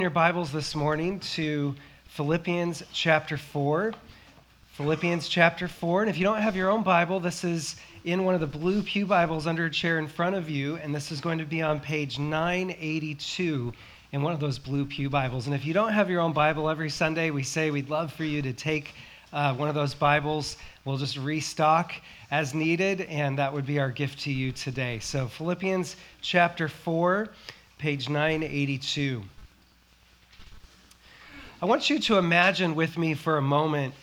Your Bibles this morning to Philippians chapter 4. Philippians chapter 4. And if you don't have your own Bible, this is in one of the blue pew Bibles under a chair in front of you. And this is going to be on page 982 in one of those blue pew Bibles. And if you don't have your own Bible, every Sunday we say we'd love for you to take one of those Bibles. We'll just restock as needed, and that would be our gift to you today. So Philippians chapter 4, page 982. I want you to imagine with me for a moment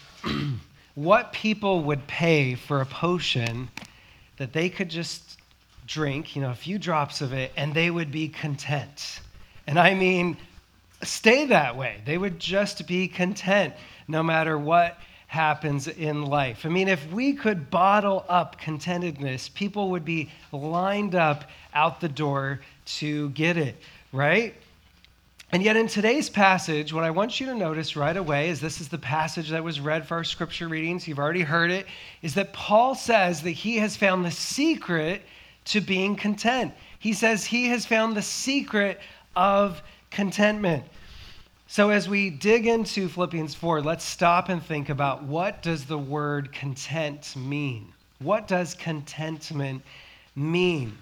what people would pay for a potion that they could just drink, a few drops of it, and they would be content. And I mean, stay that way. They would just be content no matter what happens in life. I mean, if we could bottle up contentedness, people would be lined up out the door to get it, right? And yet in today's passage, what I want you to notice right away is this is the passage that was read for our scripture readings. You've already heard it, is that Paul says that he has found the secret to being content. He says he has found the secret of contentment. So as we dig into Philippians 4, let's stop and think about what does the word content mean? What does contentment mean?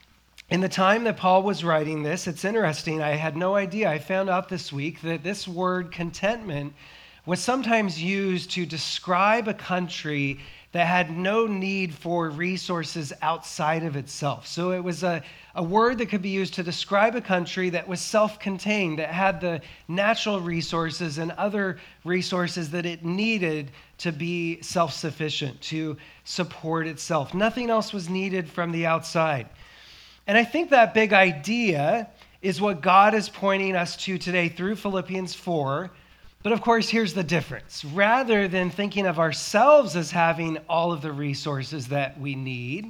In the time that Paul was writing this, it's interesting, I had no idea. I found out this week that this word contentment was sometimes used to describe a country that had no need for resources outside of itself. So it was a word that could be used to describe a country that was self-contained, that had the natural resources and other resources that it needed to be self-sufficient, to support itself. Nothing else was needed from the outside. And I think that big idea is what God is pointing us to today through Philippians 4. But of course, here's the difference. Rather than thinking of ourselves as having all of the resources that we need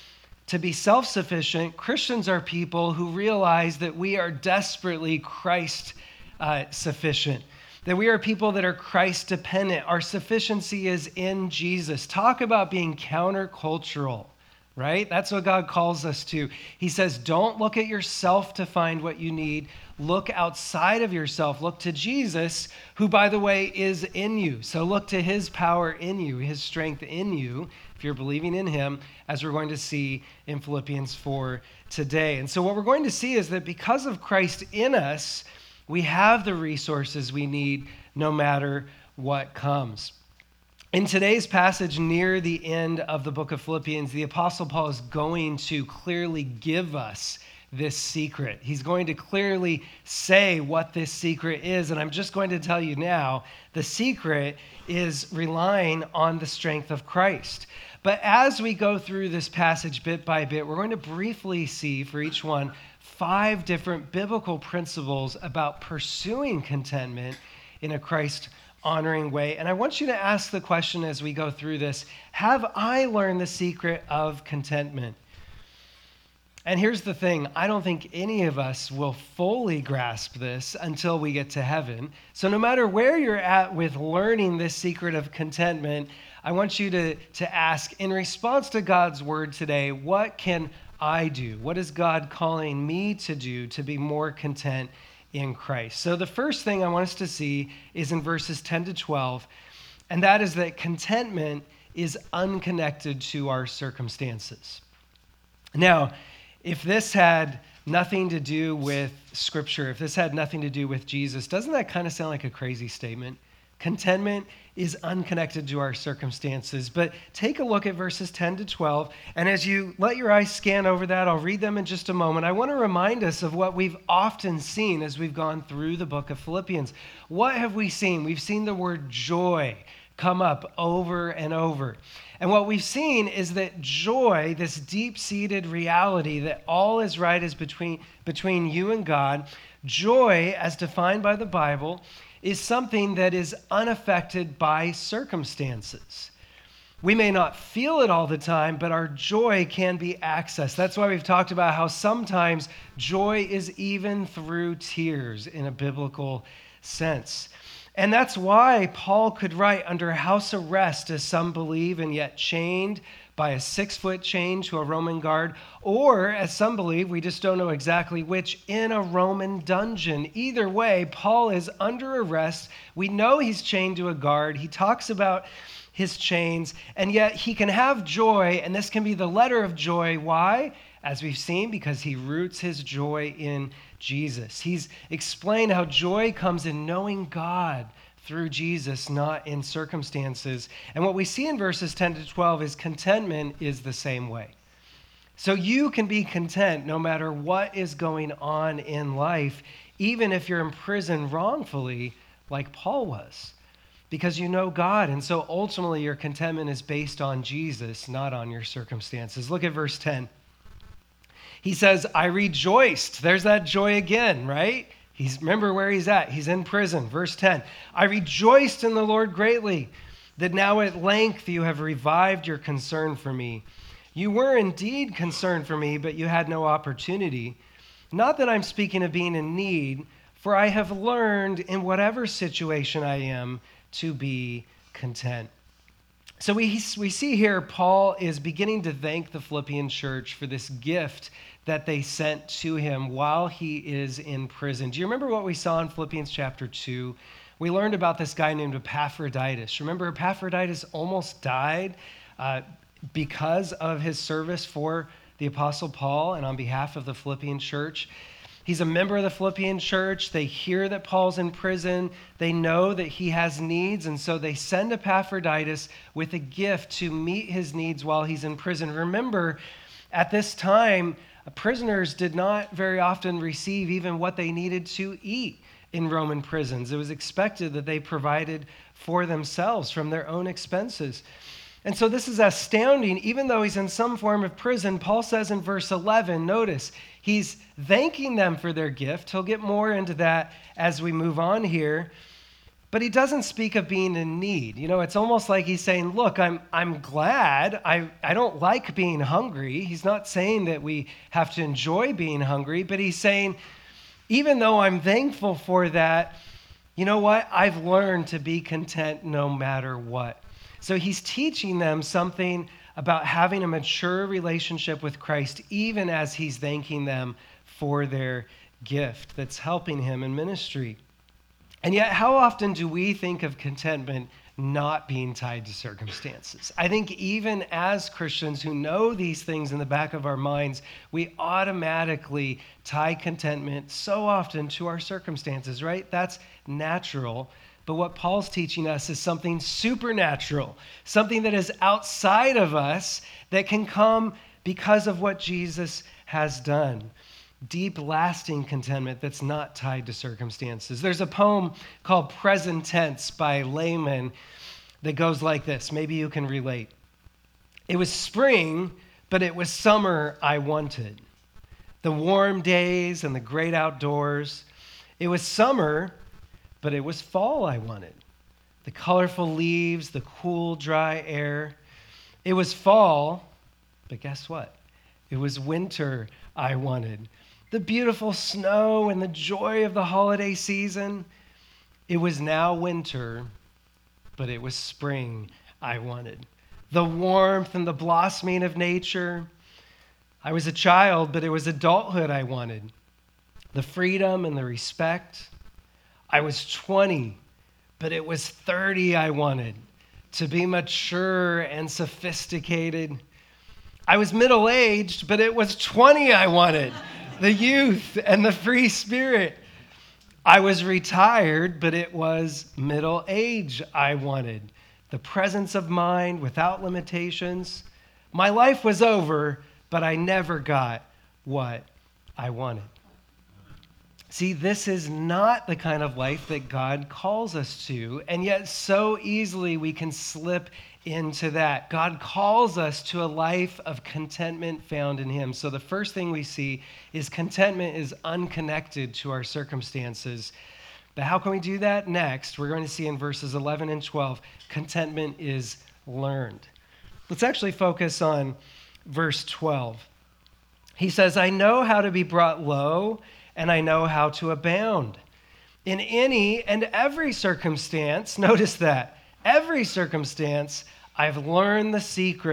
to be self-sufficient, Christians are people who realize that we are desperately Christ sufficient, that we are people that are Christ dependent. Our sufficiency is in Jesus. Talk about being countercultural. Right? That's what God calls us to. He says, don't look at yourself to find what you need. Look outside of yourself. Look to Jesus, who, by the way, is in you. So look to his power in you, his strength in you, if you're believing in him, as we're going to see in Philippians 4 today. And so what we're going to see is that because of Christ in us, we have the resources we need no matter what comes. In today's passage, near the end of the book of Philippians, the Apostle Paul is going to clearly give us this secret. He's going to clearly say what this secret is, and I'm just going to tell you now, the secret is relying on the strength of Christ. But as we go through this passage bit by bit, we're going to briefly see for each one 5 different biblical principles about pursuing contentment in a Christ-honoring way. And I want you to ask the question as we go through this, have I learned the secret of contentment? And here's the thing, I don't think any of us will fully grasp this until we get to heaven. So no matter where you're at with learning this secret of contentment, I want you to ask, in response to God's word today, what can I do? What is God calling me to do to be more content in Christ? So the first thing I want us to see is in verses 10 to 12, and that is that contentment is unconnected to our circumstances. Now, if this had nothing to do with Scripture, if this had nothing to do with Jesus, doesn't that kind of sound like a crazy statement? Contentment is unconnected to our circumstances. But take a look at verses 10 to 12, and as you let your eyes scan over that, I'll read them in just a moment. I want to remind us of what we've often seen as we've gone through the book of Philippians. What have we seen? We've seen the word joy come up over and over. And what we've seen is that joy, this deep-seated reality that all is right is between you and God, joy, as defined by the Bible, is something that is unaffected by circumstances. We may not feel it all the time, but our joy can be accessed. That's why we've talked about how sometimes joy is even through tears in a biblical sense. And that's why Paul could write under house arrest, as some believe, and yet chained. by a 6-foot chain to a Roman guard, or, as some believe, we just don't know exactly which, in a Roman dungeon. Either way, Paul is under arrest. We know he's chained to a guard. He talks about his chains, and yet he can have joy, and this can be the letter of joy. Why? As we've seen, because he roots his joy in Jesus. He's explained how joy comes in knowing God through Jesus, not in circumstances. And what we see in verses 10 to 12 is contentment is the same way. So you can be content no matter what is going on in life, even if you're in prison wrongfully, like Paul was, because you know God. And so ultimately your contentment is based on Jesus, not on your circumstances. Look at verse 10. He says, I rejoiced. There's that joy again, right? Remember where he's at. He's in prison. Verse 10, I rejoiced in the Lord greatly that now at length you have revived your concern for me. You were indeed concerned for me, but you had no opportunity. Not that I'm speaking of being in need, for I have learned in whatever situation I am to be content. So we see here Paul is beginning to thank the Philippian church for this gift that they sent to him while he is in prison. Do you remember what we saw in Philippians chapter 2? We learned about this guy named Epaphroditus. Remember, Epaphroditus almost died because of his service for the Apostle Paul and on behalf of the Philippian church. He's a member of the Philippian church. They hear that Paul's in prison. They know that he has needs, and so they send Epaphroditus with a gift to meet his needs while he's in prison. Remember, at this time, prisoners did not very often receive even what they needed to eat in Roman prisons. It was expected that they provided for themselves from their own expenses. And so this is astounding. Even though he's in some form of prison, Paul says in verse 11, notice, he's thanking them for their gift. He'll get more into that as we move on here. But he doesn't speak of being in need. You know, it's almost like he's saying, look, I'm glad. I don't like being hungry. He's not saying that we have to enjoy being hungry, but he's saying, even though I'm thankful for that, you know what? I've learned to be content no matter what. So he's teaching them something about having a mature relationship with Christ, even as he's thanking them for their gift that's helping him in ministry. And yet, how often do we think of contentment not being tied to circumstances? I think even as Christians who know these things in the back of our minds, we automatically tie contentment so often to our circumstances, right? That's natural. But what Paul's teaching us is something supernatural, something that is outside of us that can come because of what Jesus has done. Deep, lasting contentment that's not tied to circumstances. There's a poem called Present Tense by Layman that goes like this. Maybe you can relate. It was spring, but it was summer I wanted. The warm days and the great outdoors. It was summer, but it was fall I wanted. The colorful leaves, the cool, dry air. It was fall, but guess what? It was winter I wanted. The beautiful snow and the joy of the holiday season. It was now winter, but it was spring I wanted. The warmth and the blossoming of nature. I was a child, but it was adulthood I wanted. The freedom and the respect. I was 20, but it was 30 I wanted. To be mature and sophisticated. I was middle-aged, but it was 20 I wanted. The youth and the free spirit. I was retired, but it was middle age I wanted. The presence of mind without limitations. My life was over, but I never got what I wanted. See, this is not the kind of life that God calls us to, and yet so easily we can slip into that. God calls us to a life of contentment found in him. So the first thing we see is contentment is unconnected to our circumstances. But how can we do that? Next, we're going to see in verses 11 and 12, contentment is learned. Let's actually focus on verse 12. He says, I know how to be brought low, and I know how to abound. In any and every circumstance, notice that, every circumstance, I've learned the secret,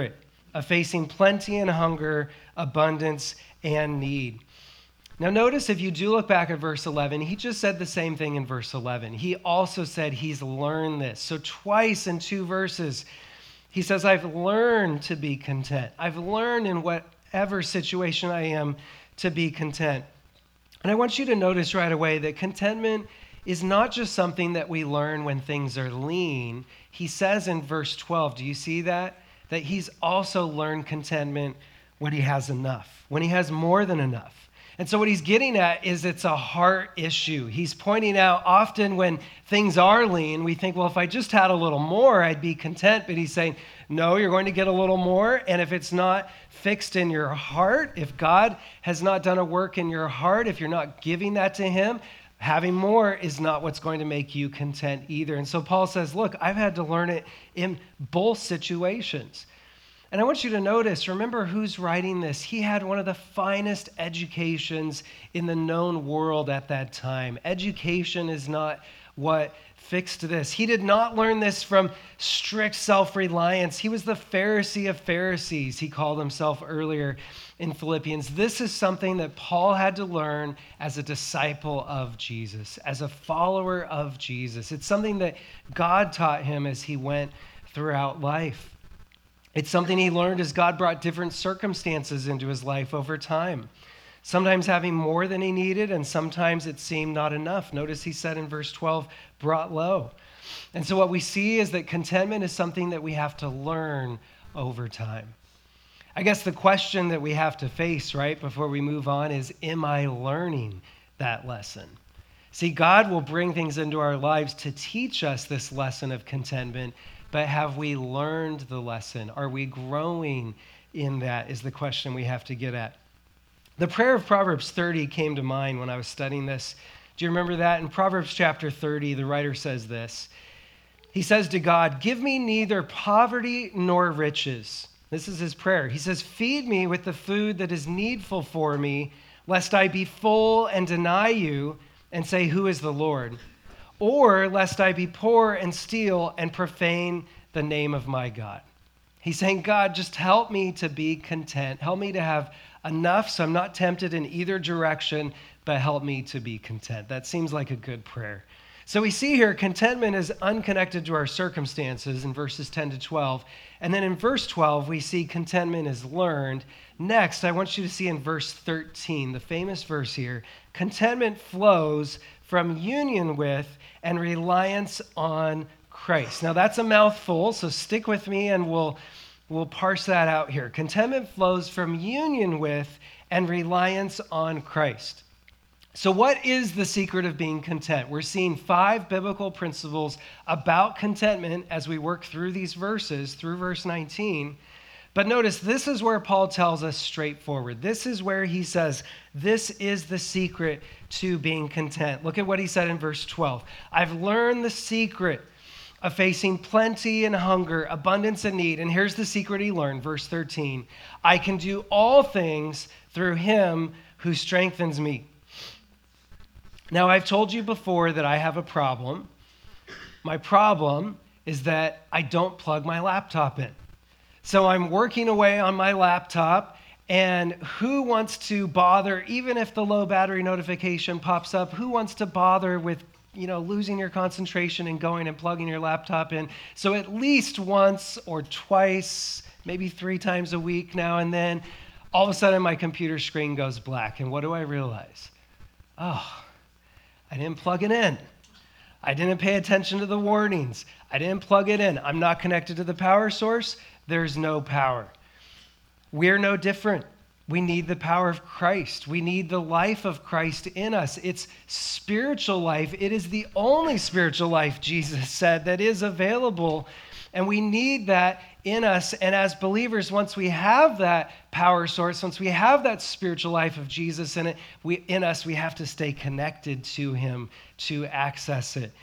of facing plenty and hunger, abundance and need. Now, notice if you do look back at verse 11, he just said the same thing in verse 11. He also said he's learned this. So, twice in 2 verses, he says, I've learned to be content. I've learned in whatever situation I am to be content. And I want you to notice right away that contentment is not just something that we learn when things are lean. He says in verse 12, do you see that? That he's also learned contentment when he has enough, when he has more than enough. And so what he's getting at is it's a heart issue. He's pointing out often when things are lean, we think, well, if I just had a little more, I'd be content. But he's saying, no, you're going to get a little more. And if it's not fixed in your heart, if God has not done a work in your heart, if you're not giving that to him, having more is not what's going to make you content either. And so Paul says, look, I've had to learn it in both situations. And I want you to notice, remember who's writing this. He had one of the finest educations in the known world at that time. Education is not what fixed this. He did not learn this from strict self-reliance. He was the Pharisee of Pharisees, he called himself earlier in Philippians. This is something that Paul had to learn as a disciple of Jesus, as a follower of Jesus. It's something that God taught him as he went throughout life. It's something he learned as God brought different circumstances into his life over time. Sometimes having more than he needed, and sometimes it seemed not enough. Notice he said in verse 12, brought low. And so what we see is that contentment is something that we have to learn over time. I guess the question that we have to face, right, before we move on is, am I learning that lesson? See, God will bring things into our lives to teach us this lesson of contentment, but have we learned the lesson? Are we growing in that is the question we have to get at. The prayer of Proverbs 30 came to mind when I was studying this. Do you remember that? In Proverbs chapter 30, the writer says this. He says to God, give me neither poverty nor riches. This is his prayer. He says, feed me with the food that is needful for me, lest I be full and deny you and say, who is the Lord? Or lest I be poor and steal and profane the name of my God. He's saying, God, just help me to be content. Help me to have enough so I'm not tempted in either direction, but help me to be content. That seems like a good prayer. So we see here contentment is unconnected to our circumstances in verses 10 to 12. And then in verse 12, we see contentment is learned. Next, I want you to see in verse 13, the famous verse here, contentment flows from union with and reliance on Christ. Now that's a mouthful, so stick with me and we'll parse that out here. Contentment flows from union with and reliance on Christ. So what is the secret of being content? We're seeing 5 biblical principles about contentment as we work through these verses, through verse 19. But notice, this is where Paul tells us straightforward. This is where he says, this is the secret to being content. Look at what he said in verse 12. I've learned the secret of facing plenty and hunger, abundance and need. And here's the secret he learned, verse 13. I can do all things through him who strengthens me. Now, I've told you before that I have a problem. My problem is that I don't plug my laptop in. So I'm working away on my laptop, and who wants to bother, even if the low battery notification pops up, who wants to bother with, losing your concentration and going and plugging your laptop in? So at least once or twice, maybe 3 times a week now and then, all of a sudden my computer screen goes black. And what do I realize? Oh, I didn't plug it in. I didn't pay attention to the warnings. I didn't plug it in. I'm not connected to the power source. There's no power. We're no different. We need the power of Christ. We need the life of Christ in us. It's spiritual life. It is the only spiritual life, Jesus said, that is available. And we need that in us. And as believers, once we have that power source, once we have that spiritual life of Jesus in us, we have to stay connected to him to access it.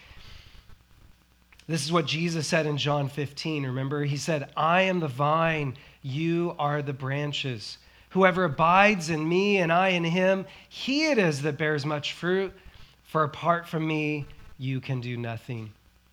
This is what Jesus said in John 15. Remember, he said, I am the vine, you are the branches. Whoever abides in me and I in him, he it is that bears much fruit. For apart from me, you can do nothing.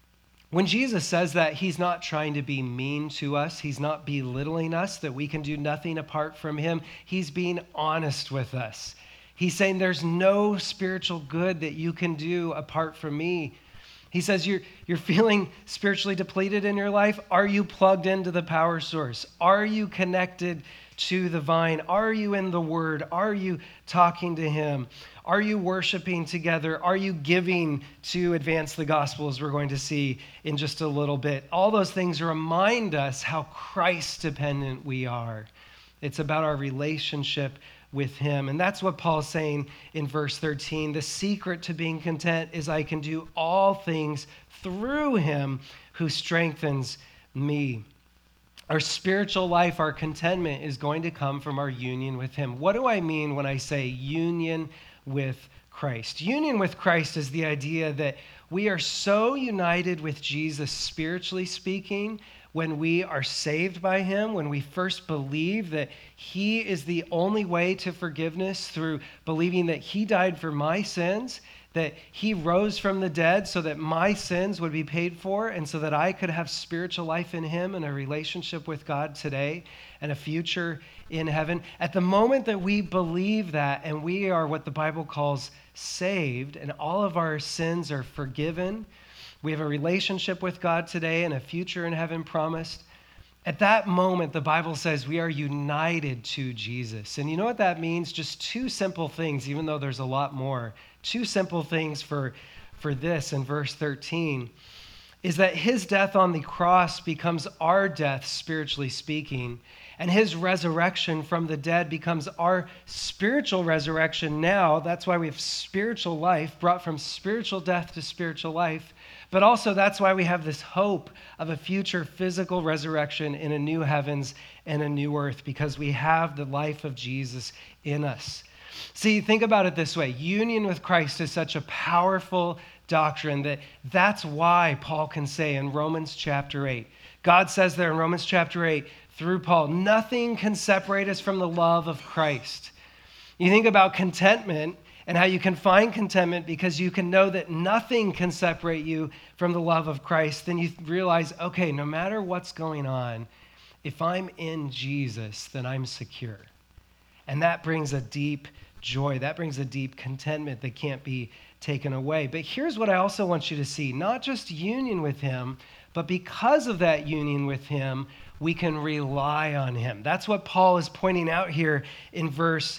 When Jesus says that, he's not trying to be mean to us. He's not belittling us, that we can do nothing apart from him. He's being honest with us. He's saying there's no spiritual good that you can do apart from me. He says you're feeling spiritually depleted in your life. Are you plugged into the power source? Are you connected to the vine? Are you in the word? Are you talking to him? Are you worshiping together? Are you giving to advance the gospel, as we're going to see in just a little bit? All those things remind us how Christ-dependent we are. It's about our relationship with him. And that's what Paul's saying in verse 13. The secret to being content is I can do all things through him who strengthens me. Our spiritual life, our contentment is going to come from our union with him. What do I mean when I say union with Christ? Union with Christ is the idea that we are so united with Jesus, spiritually speaking, when we are saved by him, when we first believe that he is the only way to forgiveness through believing that he died for my sins, that he rose from the dead so that my sins would be paid for and so that I could have spiritual life in him and a relationship with God today and a future in heaven. At the moment that we believe that and we are what the Bible calls saved and all of our sins are forgiven, we have a relationship with God today and a future in heaven promised. At that moment, the Bible says we are united to Jesus. And you know what that means? Just two simple things, even though there's a lot more. Two simple things for this in verse 13 is that his death on the cross becomes our death, spiritually speaking, and his resurrection from the dead becomes our spiritual resurrection now. That's why we have spiritual life, brought from spiritual death to spiritual life. But also that's why we have this hope of a future physical resurrection in a new heavens and a new earth, because we have the life of Jesus in us. See, think about it this way. Union with Christ is such a powerful doctrine that's why Paul can say in Romans chapter 8, God says there in Romans chapter 8, through Paul, nothing can separate us from the love of Christ. You think about contentment and how you can find contentment because you can know that nothing can separate you from the love of Christ. Then you realize, okay, no matter what's going on, if I'm in Jesus, then I'm secure. And that brings a deep joy. That brings a deep contentment that can't be taken away. But here's what I also want you to see. Not just union with him, but because of that union with him, we can rely on him. That's what Paul is pointing out here in verse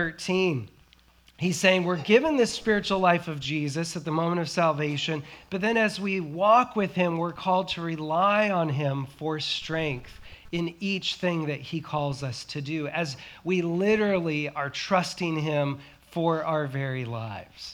13. He's saying we're given this spiritual life of Jesus at the moment of salvation, but then as we walk with him, we're called to rely on him for strength in each thing that he calls us to do, as we literally are trusting him for our very lives.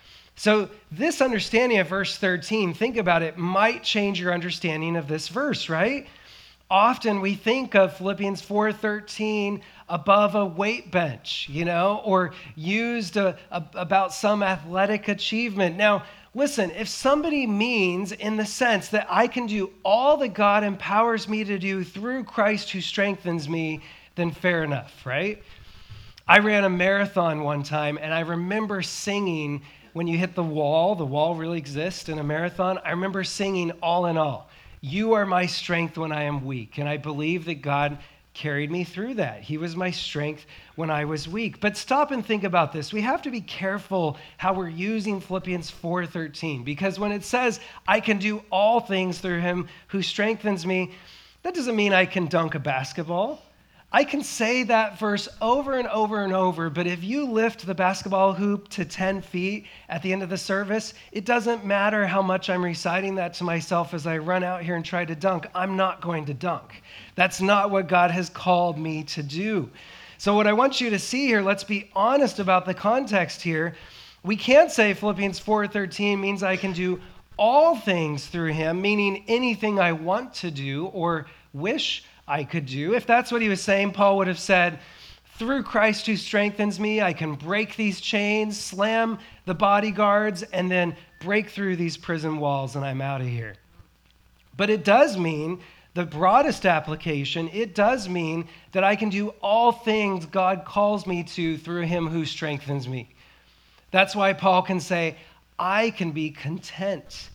So this understanding of verse 13, think about it, might change your understanding of this verse, right? Often we think of Philippians 4:13 above a weight bench, or used about some athletic achievement. Now, listen, if somebody means in the sense that I can do all that God empowers me to do through Christ who strengthens me, then fair enough, right? I ran a marathon one time, and I remember singing, when you hit the wall really exists in a marathon. I remember singing All in All. You are my strength when I am weak. And I believe that God carried me through that. He was my strength when I was weak. But stop and think about this. We have to be careful how we're using Philippians 4:13, because when it says, I can do all things through him who strengthens me, that doesn't mean I can dunk a basketball. I can say that verse over and over and over, but if you lift the basketball hoop to 10 feet at the end of the service, it doesn't matter how much I'm reciting that to myself as I run out here and try to dunk. I'm not going to dunk. That's not what God has called me to do. So what I want you to see here, let's be honest about the context here. We can't say Philippians 4:13 means I can do all things through him, meaning anything I want to do or wish I could do. If that's what he was saying, Paul would have said, through Christ who strengthens me, I can break these chains, slam the bodyguards, and then break through these prison walls, and I'm out of here. But it does mean, the broadest application, it does mean that I can do all things God calls me to through him who strengthens me. That's why Paul can say, I can be content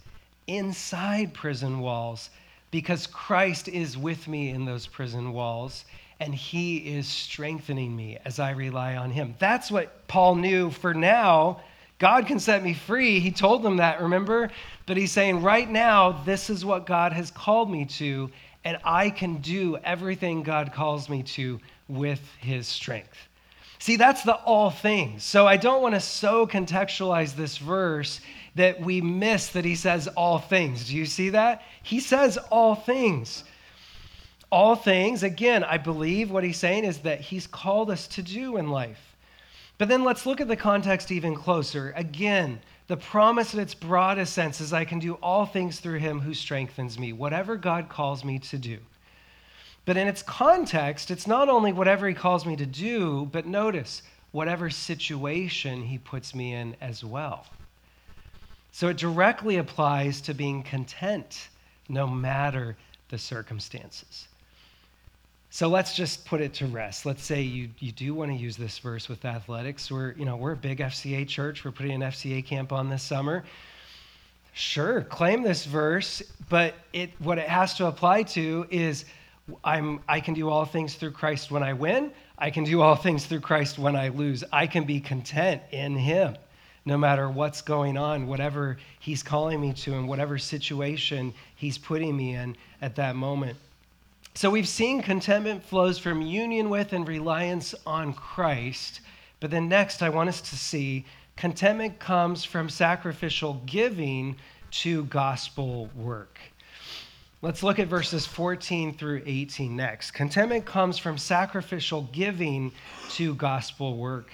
inside prison walls because Christ is with me in those prison walls, and he is strengthening me as I rely on him. That's what Paul knew for now. God can set me free. He told them that, remember? But he's saying right now, this is what God has called me to, and I can do everything God calls me to with his strength. See, that's the all things. So I don't want to so contextualize this verse that we miss that he says all things. Do you see that? He says all things. All things, again, I believe what he's saying is that he's called us to do in life. But then let's look at the context even closer. Again, the promise in its broadest sense is I can do all things through him who strengthens me, whatever God calls me to do. But in its context, it's not only whatever he calls me to do, but notice, whatever situation he puts me in as well. So it directly applies to being content no matter the circumstances. So let's just put it to rest. Let's say you do want to use this verse with athletics. We're a big FCA church. We're putting an FCA camp on this summer. Sure, claim this verse, but what it has to apply to is I can do all things through Christ when I win. I can do all things through Christ when I lose. I can be content in him no matter what's going on, whatever he's calling me to, and whatever situation he's putting me in at that moment. So we've seen contentment flows from union with and reliance on Christ. But then next, I want us to see contentment comes from sacrificial giving to gospel work. Let's look at verses 14 through 18 next. Contentment comes from sacrificial giving to gospel work.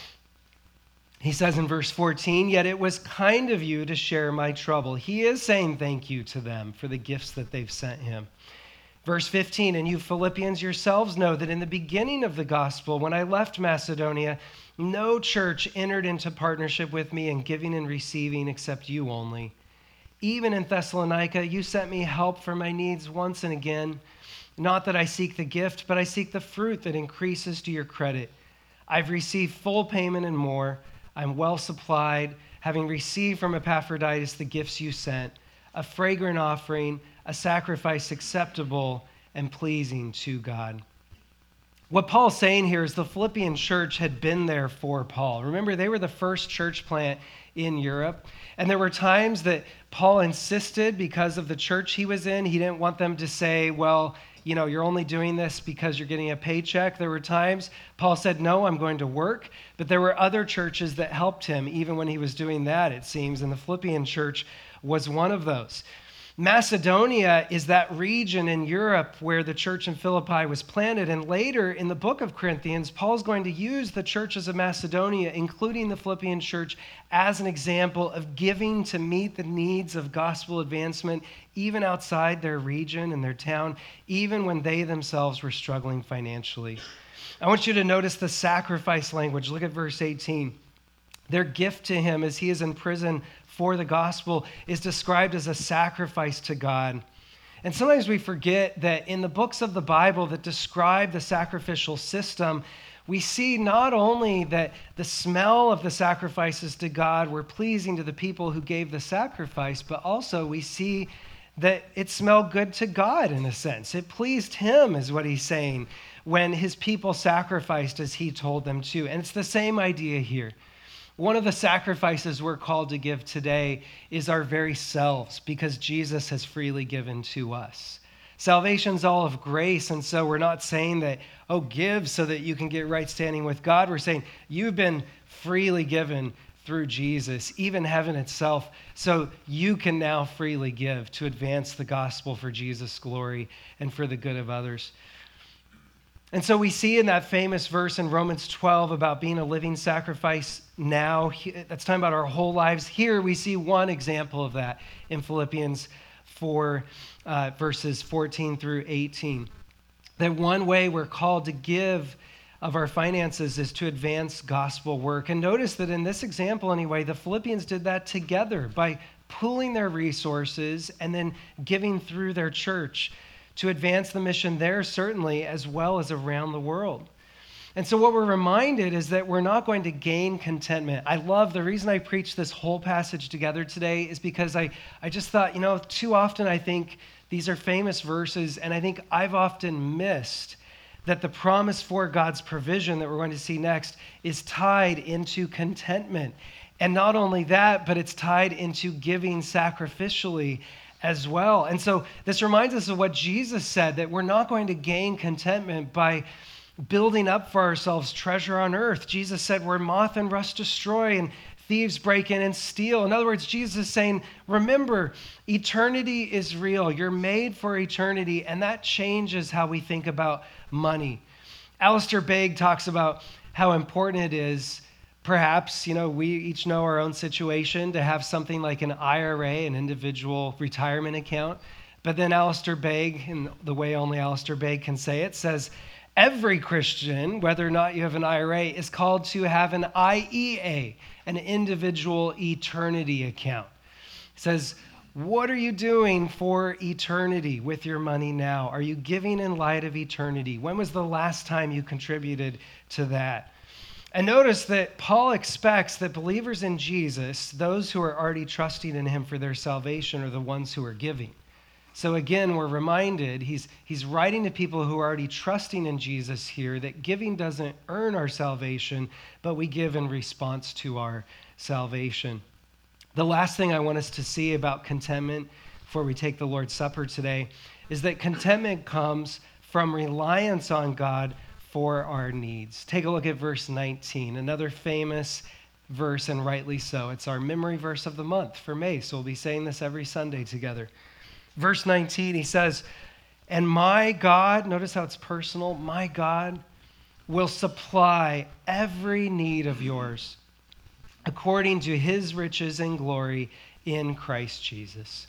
He says in verse 14, "Yet it was kind of you to share my trouble." He is saying thank you to them for the gifts that they've sent him. Verse 15, "And you Philippians yourselves know that in the beginning of the gospel, when I left Macedonia, no church entered into partnership with me in giving and receiving except you only. Even in Thessalonica, you sent me help for my needs once and again. Not that I seek the gift, but I seek the fruit that increases to your credit. I've received full payment and more. I'm well supplied, having received from Epaphroditus the gifts you sent, a fragrant offering, a sacrifice acceptable and pleasing to God." What Paul's saying here is the Philippian church had been there for Paul. Remember, they were the first church plant in Europe. And there were times that Paul insisted, because of the church he was in, he didn't want them to say, well, you're only doing this because you're getting a paycheck. There were times Paul said, no, I'm going to work. But there were other churches that helped him even when he was doing that, it seems. And the Philippian church was one of those. Macedonia is that region in Europe where the church in Philippi was planted. And later in the book of Corinthians, Paul's going to use the churches of Macedonia, including the Philippian church, as an example of giving to meet the needs of gospel advancement, even outside their region and their town, even when they themselves were struggling financially. I want you to notice the sacrifice language. Look at verse 18. Their gift to him as he is in prison for the gospel is described as a sacrifice to God. And sometimes we forget that in the books of the Bible that describe the sacrificial system, we see not only that the smell of the sacrifices to God were pleasing to the people who gave the sacrifice, but also we see that it smelled good to God in a sense. It pleased him, is what he's saying, when his people sacrificed as he told them to. And it's the same idea here. One of the sacrifices we're called to give today is our very selves, because Jesus has freely given to us. Salvation's all of grace, and so we're not saying that, give so that you can get right standing with God. We're saying you've been freely given through Jesus, even heaven itself, so you can now freely give to advance the gospel for Jesus' glory and for the good of others. And so we see in that famous verse in Romans 12 about being a living sacrifice now. That's talking about our whole lives. Here we see one example of that in Philippians 4, verses 14 through 18. That one way we're called to give of our finances is to advance gospel work. And notice that in this example anyway, the Philippians did that together by pooling their resources and then giving through their church to advance the mission there, certainly, as well as around the world. And so what we're reminded is that we're not going to gain contentment. I love the reason I preached this whole passage together today is because I just thought, too often I think these are famous verses, and I think I've often missed that the promise for God's provision that we're going to see next is tied into contentment. And not only that, but it's tied into giving sacrificially as well. And so this reminds us of what Jesus said, that we're not going to gain contentment by building up for ourselves treasure on earth. Jesus said, where moth and rust destroy and thieves break in and steal. In other words, Jesus is saying, remember, eternity is real. You're made for eternity, and that changes how we think about money. Alistair Begg talks about how important it is, perhaps, we each know our own situation, to have something like an IRA, an individual retirement account. But then Alistair Begg, in the way only Alistair Begg can say it, says, every Christian, whether or not you have an IRA, is called to have an IEA, an individual eternity account. It says, what are you doing for eternity with your money now? Are you giving in light of eternity? When was the last time you contributed to that? And notice that Paul expects that believers in Jesus, those who are already trusting in him for their salvation, are the ones who are giving. So again, we're reminded, he's writing to people who are already trusting in Jesus here, that giving doesn't earn our salvation, but we give in response to our salvation. The last thing I want us to see about contentment before we take the Lord's Supper today is that contentment comes from reliance on God for our needs. Take a look at verse 19, another famous verse, and rightly so. It's our memory verse of the month for May, so we'll be saying this every Sunday together. Verse 19, he says, and my God, notice how it's personal, my God will supply every need of yours according to his riches and glory in Christ Jesus.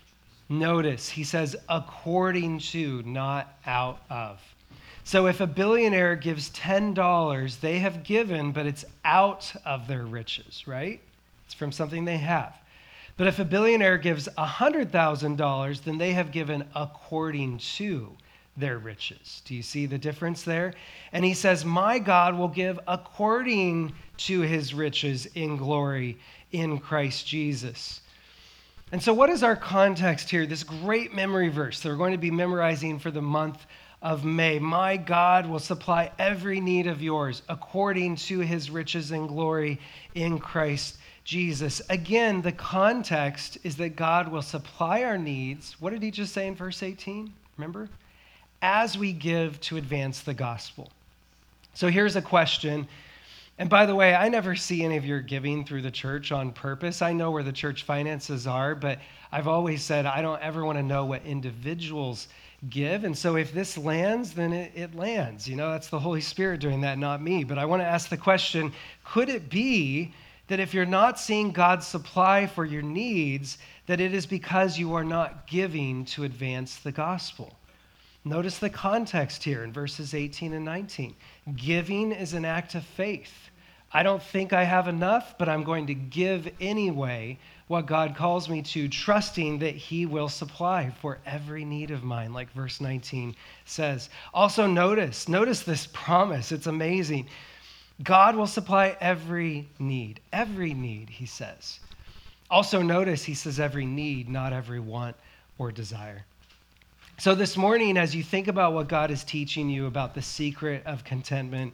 Notice, he says, according to, not out of. So if a billionaire gives $10, they have given, but it's out of their riches, right? It's from something they have. But if a billionaire gives $100,000, then they have given according to their riches. Do you see the difference there? And he says, my God will give according to his riches in glory in Christ Jesus. And so what is our context here? This great memory verse that we're going to be memorizing for the month of May. My God will supply every need of yours according to his riches and glory in Christ Jesus. Again, the context is that God will supply our needs. What did he just say in verse 18? Remember? As we give to advance the gospel. So here's a question. And by the way, I never see any of your giving through the church on purpose. I know where the church finances are, but I've always said I don't ever want to know what individuals give. And so if this lands, then it lands. That's the Holy Spirit doing that, not me. But I want to ask the question, could it be that if you're not seeing God supply for your needs, that it is because you are not giving to advance the gospel? Notice the context here in verses 18 and 19. Giving is an act of faith. I don't think I have enough, but I'm going to give anyway what God calls me to, trusting that he will supply for every need of mine, like verse 19 says. Also notice this promise. It's amazing. God will supply every need, he says. Also notice he says every need, not every want or desire. So this morning, as you think about what God is teaching you about the secret of contentment,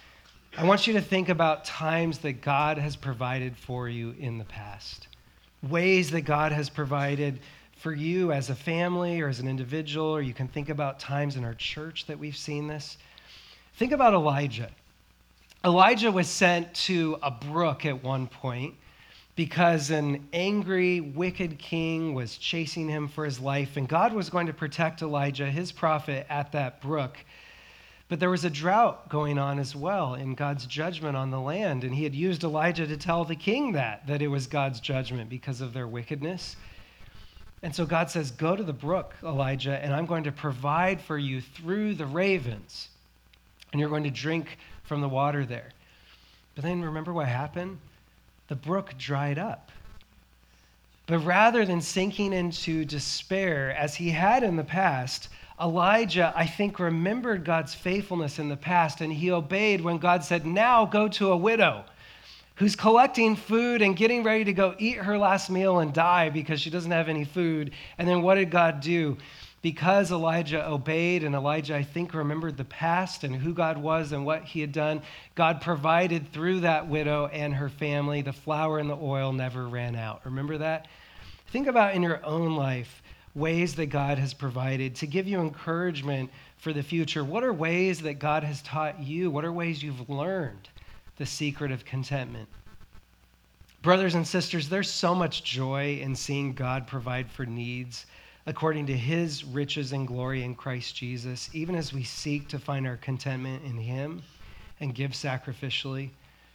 I want you to think about times that God has provided for you in the past. Ways that God has provided for you as a family or as an individual, or you can think about times in our church that we've seen this. Think about Elijah. Elijah was sent to a brook at one point because an angry, wicked king was chasing him for his life, and God was going to protect Elijah, his prophet, at that brook. But there was a drought going on as well in God's judgment on the land, and he had used Elijah to tell the king that it was God's judgment because of their wickedness. And so God says, go to the brook, Elijah, and I'm going to provide for you through the ravens, and you're going to drink from the water there. But then remember what happened? The brook dried up. But rather than sinking into despair, as he had in the past, Elijah, I think, remembered God's faithfulness in the past, and he obeyed when God said, now go to a widow who's collecting food and getting ready to go eat her last meal and die because she doesn't have any food. And then what did God do? Because Elijah obeyed, and Elijah, I think, remembered the past and who God was and what he had done, God provided through that widow and her family. The flour and the oil never ran out. Remember that? Think about in your own life ways that God has provided to give you encouragement for the future. What are ways that God has taught you? What are ways you've learned the secret of contentment? Brothers and sisters, there's so much joy in seeing God provide for needs according to his riches and glory in Christ Jesus, even as we seek to find our contentment in him and give sacrificially.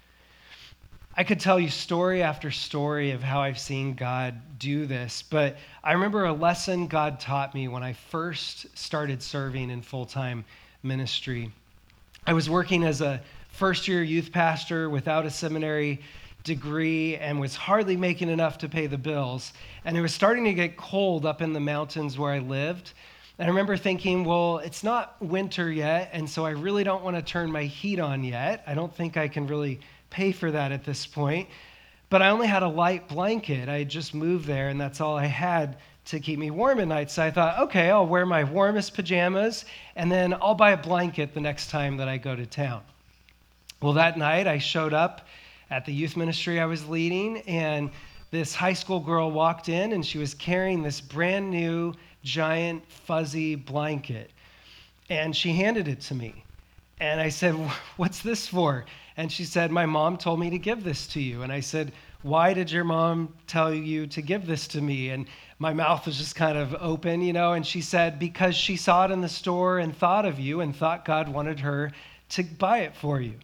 I could tell you story after story of how I've seen God do this, but I remember a lesson God taught me when I first started serving in full-time ministry. I was working as a first-year youth pastor without a seminary degree and was hardly making enough to pay the bills. And it was starting to get cold up in the mountains where I lived. And I remember thinking, well, it's not winter yet, and so I really don't want to turn my heat on yet. I don't think I can really pay for that at this point. But I only had a light blanket. I had just moved there, and that's all I had to keep me warm at night. So I thought, okay, I'll wear my warmest pajamas, and then I'll buy a blanket the next time that I go to town. Well, that night I showed up at the youth ministry I was leading, and this high school girl walked in, and she was carrying this brand new, giant, fuzzy blanket. And she handed it to me. And I said, what's this for? And she said, my mom told me to give this to you. And I said, why did your mom tell you to give this to me? And my mouth was just kind of open, and she said, because she saw it in the store and thought of you and thought God wanted her to buy it for you.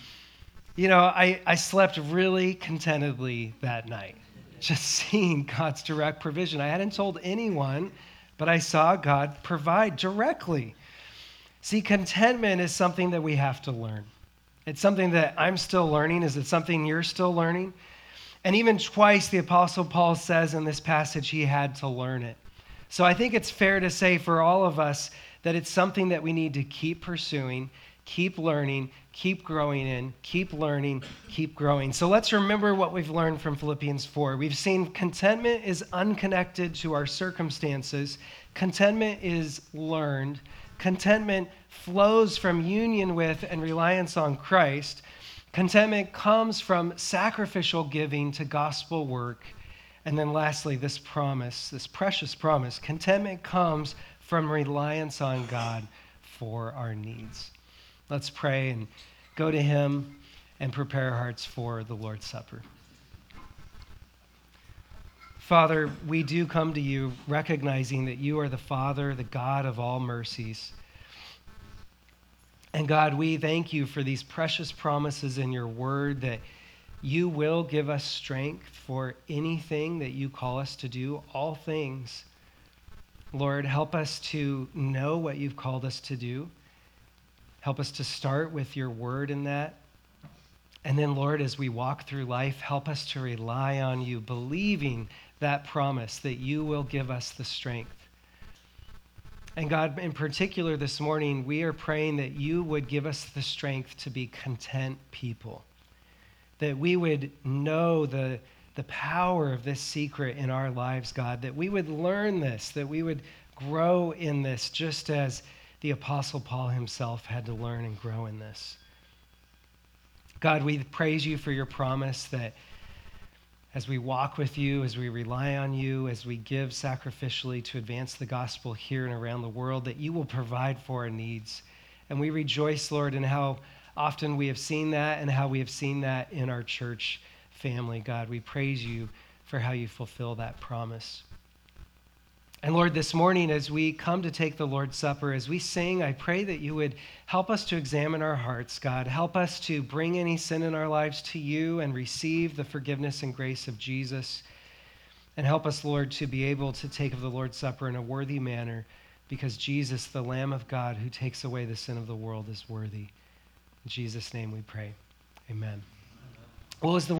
I slept really contentedly that night, just seeing God's direct provision. I hadn't told anyone, but I saw God provide directly. See, contentment is something that we have to learn. It's something that I'm still learning. Is it something you're still learning? And even twice, the Apostle Paul says in this passage he had to learn it. So I think it's fair to say for all of us that it's something that we need to keep pursuing, keep learning, keep growing in, keep learning, keep growing. So let's remember what we've learned from Philippians 4. We've seen contentment is unconnected to our circumstances. Contentment is learned. Contentment flows from union with and reliance on Christ. Contentment comes from sacrificial giving to gospel work. And then lastly, this promise, this precious promise, contentment comes from reliance on God for our needs. Let's pray and go to him and prepare our hearts for the Lord's Supper. Father, we do come to you recognizing that you are the Father, the God of all mercies. And God, we thank you for these precious promises in your word that you will give us strength for anything that you call us to do, all things. Lord, help us to know what you've called us to do. Help us to start with your word in that. And then, Lord, as we walk through life, help us to rely on you, believing that promise that you will give us the strength. And God, in particular this morning, we are praying that you would give us the strength to be content people, that we would know the power of this secret in our lives, God, that we would learn this, that we would grow in this, just as the Apostle Paul himself had to learn and grow in this. God, we praise you for your promise that as we walk with you, as we rely on you, as we give sacrificially to advance the gospel here and around the world, that you will provide for our needs. And we rejoice, Lord, in how often we have seen that and how we have seen that in our church family. God, we praise you for how you fulfill that promise. And Lord, this morning, as we come to take the Lord's Supper, as we sing, I pray that you would help us to examine our hearts, God. Help us to bring any sin in our lives to you and receive the forgiveness and grace of Jesus. And help us, Lord, to be able to take of the Lord's Supper in a worthy manner, because Jesus, the Lamb of God who takes away the sin of the world, is worthy. In Jesus' name we pray. Amen. Well, as the